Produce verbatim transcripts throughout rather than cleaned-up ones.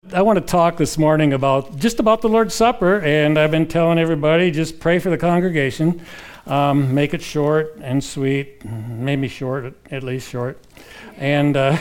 I want to talk this morning about just about the Lord's Supper, and I've been telling everybody just pray for the congregation. Um, make it short and sweet, maybe short, at least short. And uh,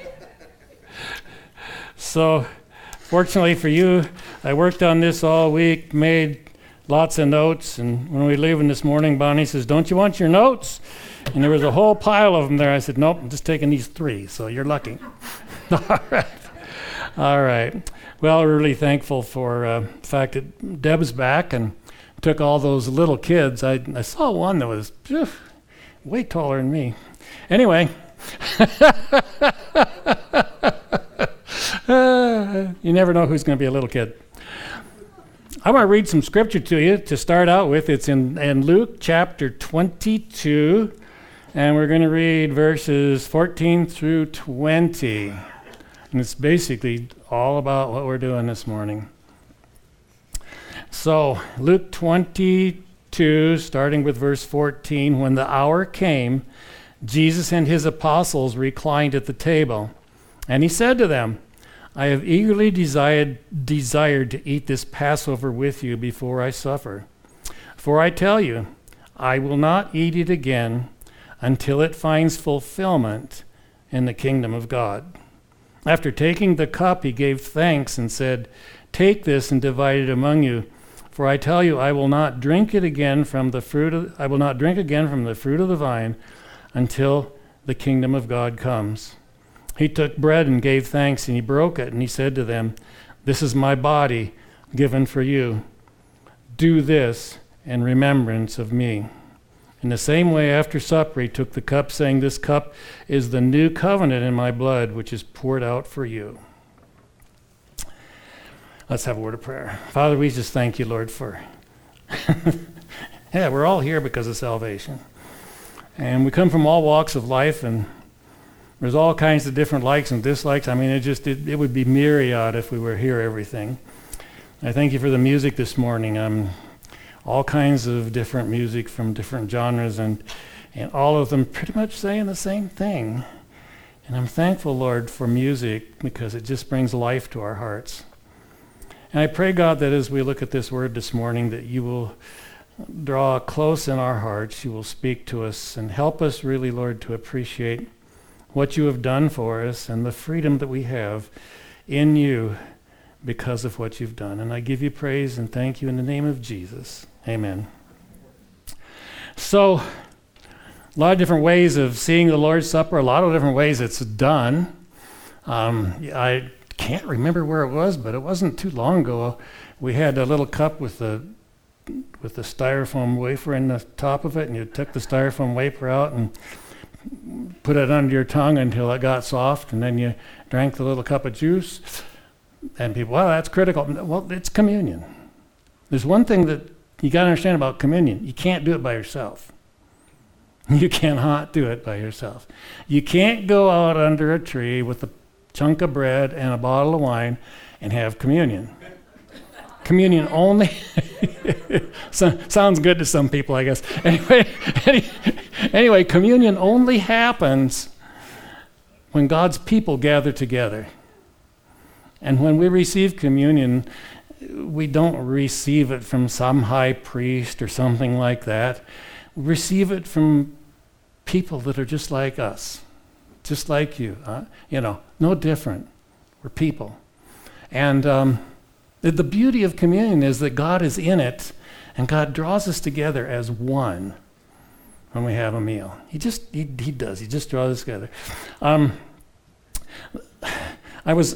so, fortunately for you, I worked on this all week, made lots of notes, and when we were leaving this morning, Bonnie says, "Don't you want your notes?" And there was a whole pile of them there. I said, "Nope, I'm just taking these three, so you're lucky." All right. All right. Well, we're really thankful for uh, the fact that Deb's back and took all those little kids. I, I saw one that was phew, way taller than me. Anyway, uh, you never know who's going to be a little kid. I want to read some scripture to you to start out with. It's in, in Luke chapter twenty-two, and we're going to read verses fourteen through twenty. And it's basically all about what we're doing this morning. So, Luke twenty-two, starting with verse fourteen, when the hour came, Jesus and his apostles reclined at the table. And he said to them, "I have eagerly desired, desired to eat this Passover with you before I suffer. For I tell you, I will not eat it again until it finds fulfillment in the kingdom of God." After taking the cup, he gave thanks and said, "Take this and divide it among you. For I tell you, I will not drink it again from the fruit of, I will not drink again from the fruit of the vine until the kingdom of God comes." He took bread and gave thanks, and he broke it, and he said to them, "This is my body given for you. Do this in remembrance of me." In the same way, after supper, he took the cup, saying, "This cup is the new covenant in my blood, which is poured out for you." Let's have a word of prayer. Father, we just thank you, Lord, for... yeah, we're all here because of salvation. And we come from all walks of life, and there's all kinds of different likes and dislikes. I mean, it just it, it would be myriad if we were here, everything. I thank you for the music this morning. Um, all kinds of different music from different genres, and, and all of them pretty much saying the same thing. And I'm thankful, Lord, for music because it just brings life to our hearts. And I pray, God, that as we look at this word this morning, that you will draw close in our hearts, you will speak to us and help us really, Lord, to appreciate what you have done for us and the freedom that we have in you because of what you've done. And I give you praise and thank you in the name of Jesus. Amen. So, a lot of different ways of seeing the Lord's Supper, a lot of different ways it's done. Um, I can't remember where it was, but it wasn't too long ago. We had a little cup with the with the styrofoam wafer in the top of it, and you took the styrofoam wafer out and put it under your tongue until it got soft, and then you drank the little cup of juice. And people, well, that's critical. Well, it's communion. There's one thing that you got to understand about communion. You can't do it by yourself. You cannot do it by yourself. You can't go out under a tree with a chunk of bread and a bottle of wine and have communion. Communion only so, sounds good to some people, I guess. Anyway, any, anyway, communion only happens when God's people gather together. And when we receive communion, we don't receive it from some high priest or something like that. We receive it from people that are just like us, just like you. Huh? You know, no different. We're people. And um, the, the beauty of communion is that God is in it, and God draws us together as one when we have a meal. He just, he, he does. He just draws us together. Um, I was...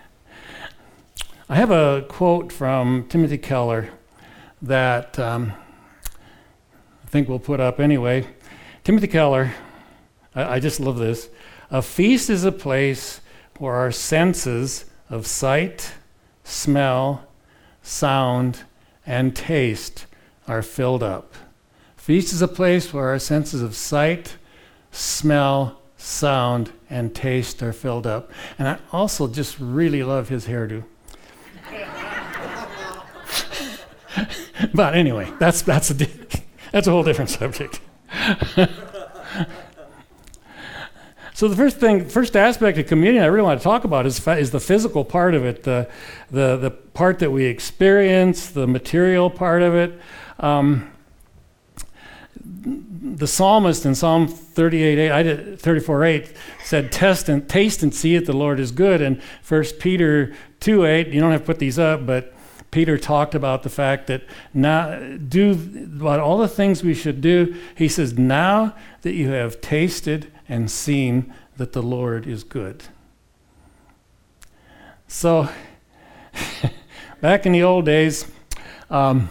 I have a quote from Timothy Keller that um, I think we'll put up anyway. Timothy Keller, I, I just love this. "A feast is a place where our senses of sight, smell, sound, and taste are filled up." Feast is a place where our senses of sight, smell, sound, and taste are filled up. And I also just really love his hairdo. But anyway, that's that's a di- that's a whole different subject. So the first thing, first aspect of communion I really want to talk about is, is the physical part of it, the, the, the part that we experience, the material part of it. Um, the psalmist in Psalm thirty-eight eight, I did, thirty-four eight said, Test and, taste and see that the Lord is good. And First Peter two eight, you don't have to put these up, but Peter talked about the fact that now do about all the things we should do. He says, now that you have tasted and seen that the Lord is good. So, back in the old days, um,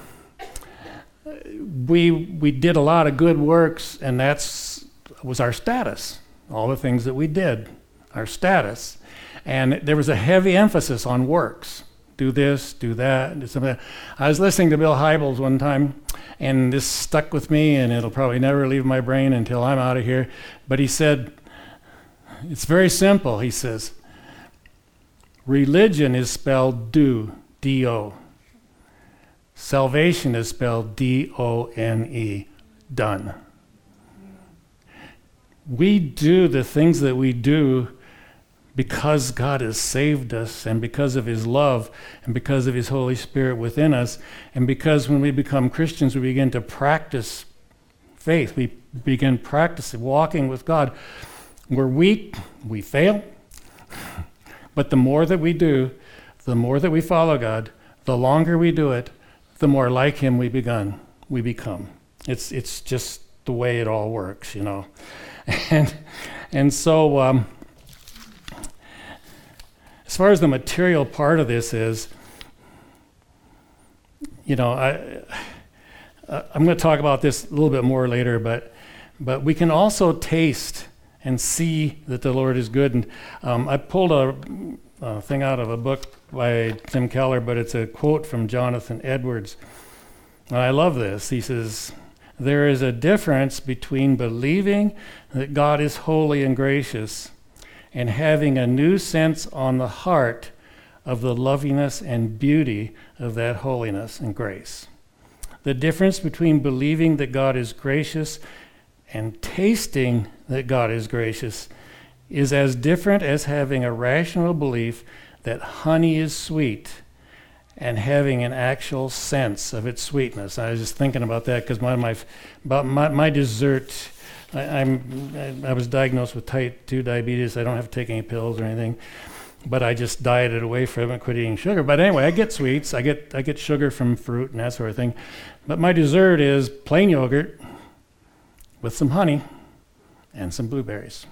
we we did a lot of good works, and that's was our status. All the things that we did, our status, and there was a heavy emphasis on works. Do this, do that, do something. I was listening to Bill Hybels one time, and this stuck with me, and it'll probably never leave my brain until I'm out of here. But he said, it's very simple. He says, religion is spelled do, D O. Salvation is spelled D O N E, done. We do the things that we do because God has saved us, and because of his love, and because of his Holy Spirit within us, and because when we become Christians, we begin to practice faith. We begin practicing walking with God. We're weak, we fail, but the more that we do, the more that we follow God, the longer we do it, the more like him we begun, we become. It's it's just the way it all works, you know. And and so um, as far as the material part of this is, you know, I, uh, I'm going to talk about this a little bit more later, but but we can also taste and see that the Lord is good. And um, I pulled a, a thing out of a book by Tim Keller, but it's a quote from Jonathan Edwards. And I love this. He says, there is a difference between believing that God is holy and gracious and having a new sense on the heart of the loveliness and beauty of that holiness and grace. The difference between believing that God is gracious and tasting that God is gracious is as different as having a rational belief that honey is sweet and having an actual sense of its sweetness. I was just thinking about that because my my about my, my dessert. I, I'm I, I was diagnosed with type two diabetes. I don't have to take any pills or anything, but I just dieted away from it, quit eating sugar. But anyway, I get sweets. I get I get sugar from fruit and that sort of thing. But my dessert is plain yogurt with some honey and some blueberries.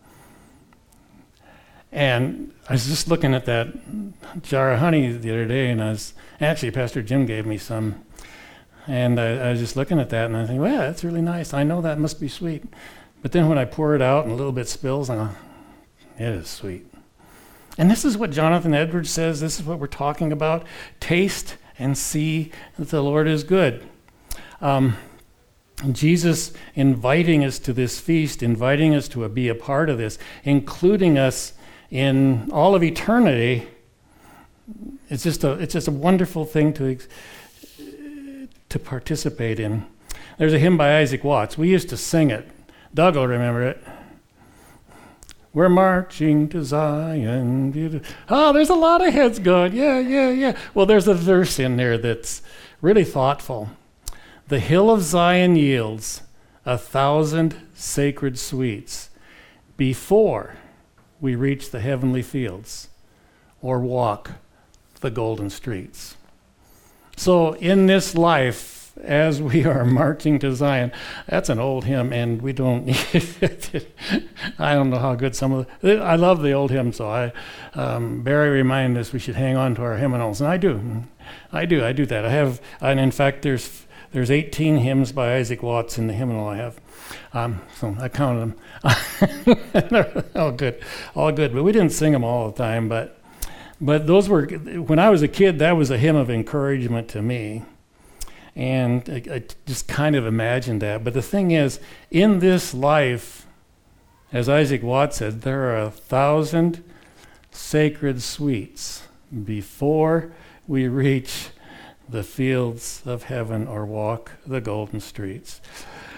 And I was just looking at that jar of honey the other day, and I was, actually Pastor Jim gave me some, and I, I was just looking at that, and I think, well, that's really nice. I know that must be sweet. But then when I pour it out and a little bit spills, I go, it is sweet. And this is what Jonathan Edwards says. This is what we're talking about. Taste and see that the Lord is good. Um, Jesus inviting us to this feast, inviting us to a, be a part of this, including us in all of eternity. It's just a it's just a wonderful thing to to participate in. There's a hymn by Isaac Watts. We used to sing it. Doug will remember it. We're marching to Zion. Beautiful. Oh, there's a lot of heads going. Yeah, yeah, yeah. Well, there's a verse in there that's really thoughtful. The hill of Zion yields a thousand sacred sweets before we reach the heavenly fields or walk the golden streets. So in this life, as we are marching to Zion, that's an old hymn, and we don't need it. I don't know how good some of the, I love the old hymn, so I, um, Barry reminded us we should hang on to our hymnals, and I do. I do, I do that. I have, and in fact, there's There's eighteen hymns by Isaac Watts in the hymnal I have. Um, so I counted them. They're all good, all good. But we didn't sing them all the time. But but those were, when I was a kid, that was a hymn of encouragement to me. And I, I just kind of imagined that. But the thing is, in this life, as Isaac Watts said, there are a thousand sacred sweets before we reach the fields of heaven or walk the golden streets.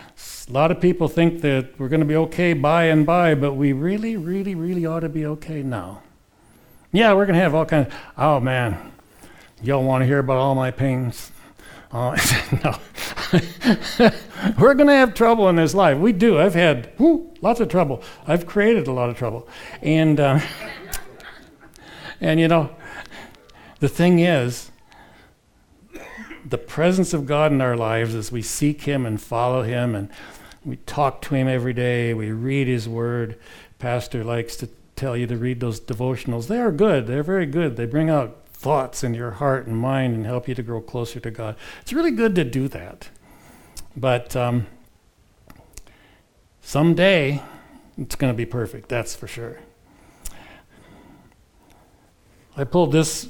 A lot of people think that we're going to be okay by and by, but we really, really, really ought to be okay now. Yeah, we're going to have all kinds of, oh man, y'all want to hear about all my pains? Uh, no. We're going to have trouble in this life. We do. I've had whoo, lots of trouble. I've created a lot of trouble. And, uh, and you know, the thing is, the presence of God in our lives as we seek Him and follow Him and we talk to Him every day, we read His Word. Pastor likes to tell you to read those devotionals. They are good. They're very good. They bring out thoughts in your heart and mind and help you to grow closer to God. It's really good to do that. But um, someday it's going to be perfect, that's for sure. I pulled this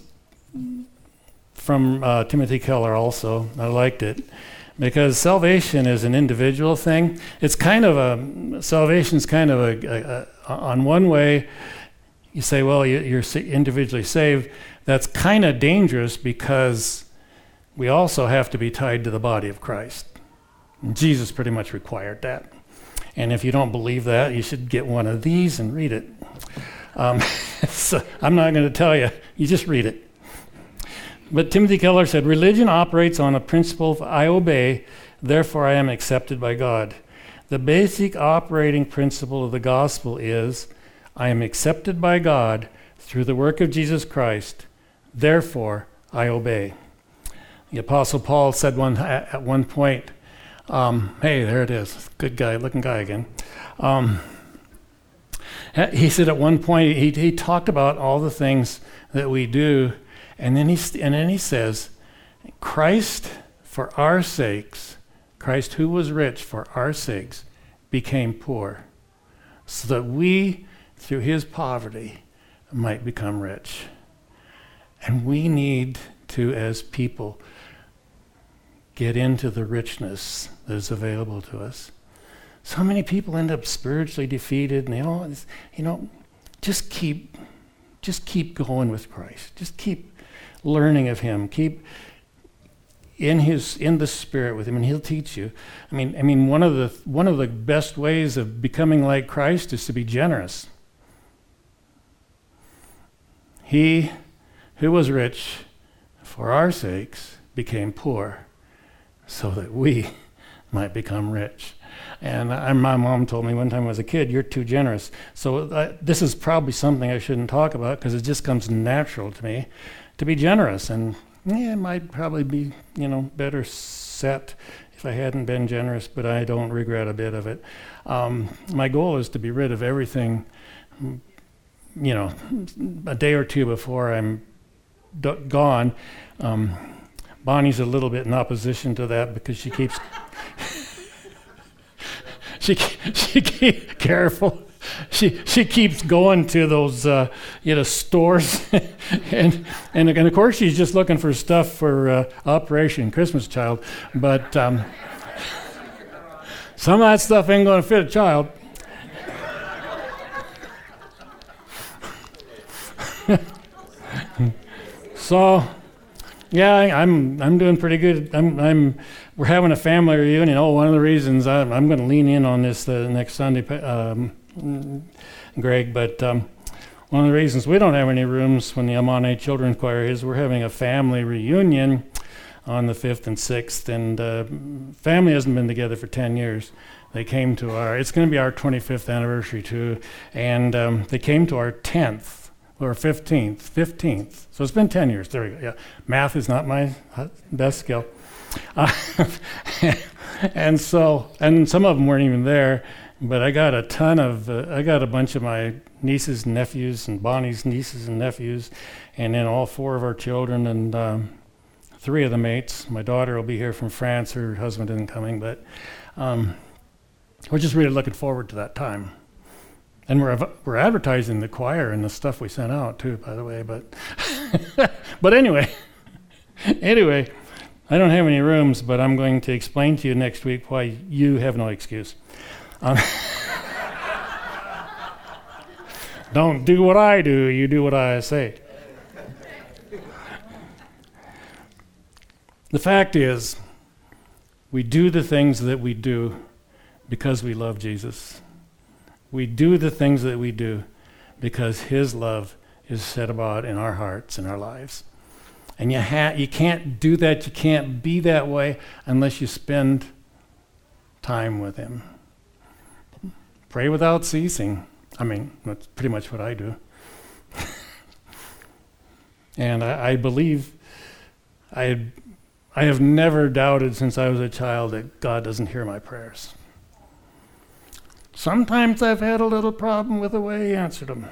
from uh, Timothy Keller also. I liked it because salvation is an individual thing. It's kind of a, salvation's kind of a, a, a on one way, you say, well, you, you're individually saved. That's kind of dangerous because we also have to be tied to the body of Christ. And Jesus pretty much required that. And if you don't believe that, you should get one of these and read it. Um, so I'm not going to tell you. You just read it. But Timothy Keller said, religion operates on a principle of I obey, therefore I am accepted by God. The basic operating principle of the gospel is I am accepted by God through the work of Jesus Christ, therefore I obey. The Apostle Paul said one at one point, um, hey, there it is, good guy, looking guy again. Um, he said at one point, he, he talked about all the things that we do, and then he and then he says, Christ for our sakes, Christ who was rich for our sakes, became poor, so that we, through his poverty, might become rich. And we need to, as people, get into the richness that is available to us. So many people end up spiritually defeated, and they all, you know, just keep, just keep going with Christ. Just keep learning of Him. Keep in His, in the Spirit with Him, and He'll teach you. I mean, I mean, one of the one of the best ways of becoming like Christ is to be generous. He who was rich for our sakes became poor, so that we might become rich. And I, my mom told me one time when I was a kid, you're too generous. So uh, this is probably something I shouldn't talk about because it just comes natural to me to be generous. And yeah, it might probably be, you know, better set if I hadn't been generous, but I don't regret a bit of it. Um, my goal is to be rid of everything, you know, a day or two before I'm d- gone. Um, Bonnie's a little bit in opposition to that because she keeps she she keep careful. She she keeps going to those uh, you know stores, and and and of course she's just looking for stuff for uh, Operation Christmas Child, but um, some of that stuff ain't going to fit a child. So, yeah, I'm I'm doing pretty good. I'm I'm we're having a family reunion. Oh, one of the reasons I'm I'm going to lean in on this the next Sunday, um, Greg. But um, one of the reasons we don't have any rooms when the Amane Children's Choir is we're having a family reunion on the fifth and sixth, and uh, family hasn't been together for ten years. They came to our. It's going to be our twenty-fifth anniversary too, and um, they came to our tenth. Or fifteenth, fifteenth. So it's been ten years. There we go. Yeah, math is not my best skill. Uh, and so, and some of them weren't even there, but I got a ton of, uh, I got a bunch of my nieces and nephews and Bonnie's nieces and nephews, and then all four of our children and um, three of the mates. My daughter will be here from France. Her husband isn't coming, but um, we're just really looking forward to that time. And we're we're advertising the choir and the stuff we sent out too, by the way. But but anyway, anyway, I don't have any rooms, but I'm going to explain to you next week why you have no excuse. Um, don't do what I do; you do what I say. The fact is, we do the things that we do because we love Jesus. We do the things that we do because his love is set about in our hearts and our lives. And you ha- you can't do that, you can't be that way unless you spend time with him. Pray without ceasing. I mean, that's pretty much what I do. And I, I believe, I, I have never doubted since I was a child that God doesn't hear my prayers. Sometimes I've had a little problem with the way he answered them.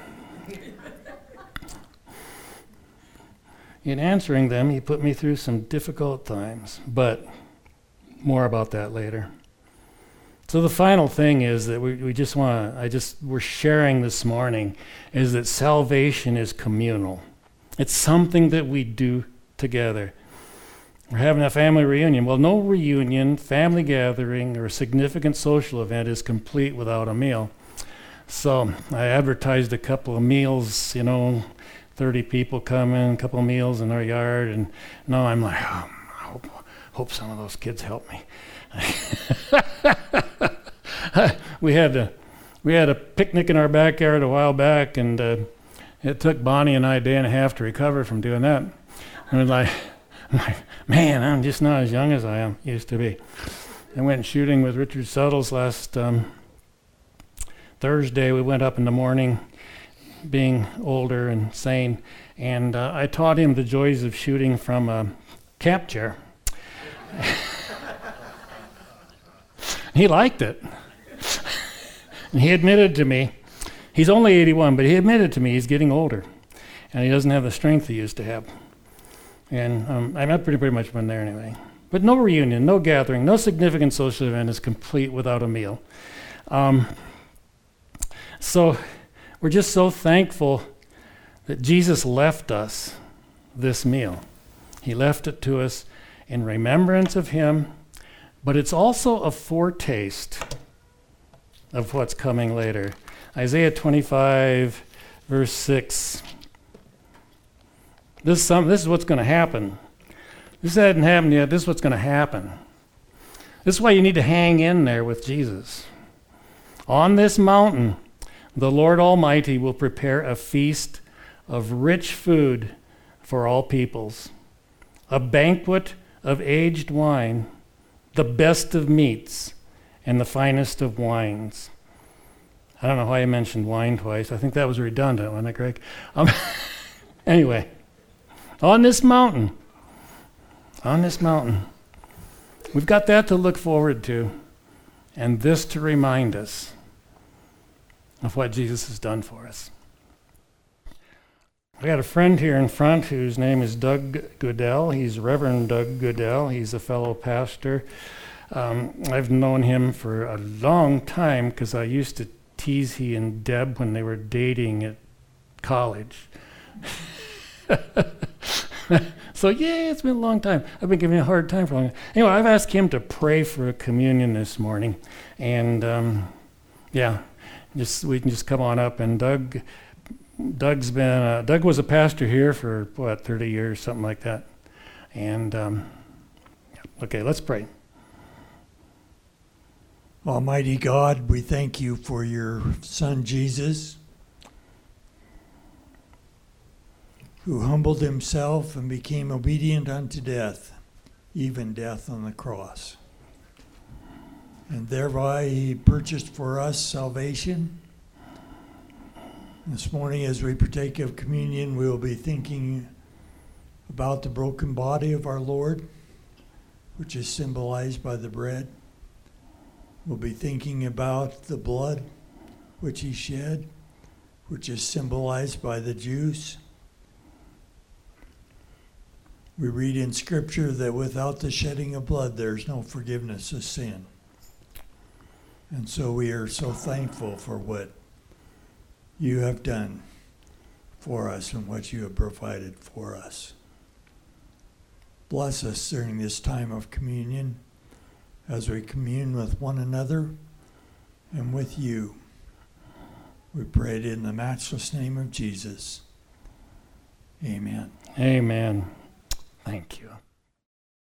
In answering them, he put me through some difficult times, but more about that later. So the final thing is that we, we just want to, I just, we're sharing this morning, is that salvation is communal. It's something that we do together. We're having a family reunion. Well, no reunion, family gathering, or significant social event is complete without a meal. So I advertised a couple of meals, you know, thirty people come in, a couple of meals in our yard, and now I'm like, oh, I hope, hope some of those kids help me. we had a we had a picnic in our backyard a while back, and uh, it took Bonnie and I a day and a half to recover from doing that. And like, I'm like, man, I'm just not as young as I am used to be. I went shooting with Richard Suttles last um, Thursday. We went up in the morning, being older and sane, and uh, I taught him the joys of shooting from a camp chair. He liked it. And he admitted to me, he's only eighty-one, but he admitted to me he's getting older, and he doesn't have the strength he used to have. And um, I'm pretty, pretty much been there anyway. But no reunion, no gathering, no significant social event is complete without a meal. Um, so we're just so thankful that Jesus left us this meal. He left it to us in remembrance of him, but it's also a foretaste of what's coming later. Isaiah twenty-five, verse six. This is, some, this is what's going to happen. This hadn't happened yet. This is what's going to happen. This is why you need to hang in there with Jesus. On this mountain, the Lord Almighty will prepare a feast of rich food for all peoples, a banquet of aged wine, the best of meats, and the finest of wines. I don't know why I mentioned wine twice. I think that was redundant, wasn't it, Greg? Um, anyway, on this mountain, on this mountain, we've got that to look forward to, and this to remind us of what Jesus has done for us. I got a friend here in front whose name is Doug Goodell. He's Reverend Doug Goodell. He's a fellow pastor. Um, I've known him for a long time because I used to tease he and Deb when they were dating at college. So yeah, it's been a long time. I've been giving him a hard time for a long time. Anyway, I've asked him to pray for a communion this morning. And um, yeah, just we can just come on up. And Doug, Doug's been, uh, Doug was a pastor here for, what, thirty years, something like that. And um, okay, let's pray. Almighty God, we thank you for your Son Jesus, who humbled himself and became obedient unto death, even death on the cross. And thereby he purchased for us salvation. This morning as we partake of communion, we will be thinking about the broken body of our Lord, which is symbolized by the bread. We'll be thinking about the blood which he shed, which is symbolized by the juice. We read in Scripture that without the shedding of blood, there's no forgiveness of sin. And so we are so thankful for what you have done for us and what you have provided for us. Bless us during this time of communion as we commune with one another and with you. We pray it in the matchless name of Jesus. Amen. Amen. Thank you.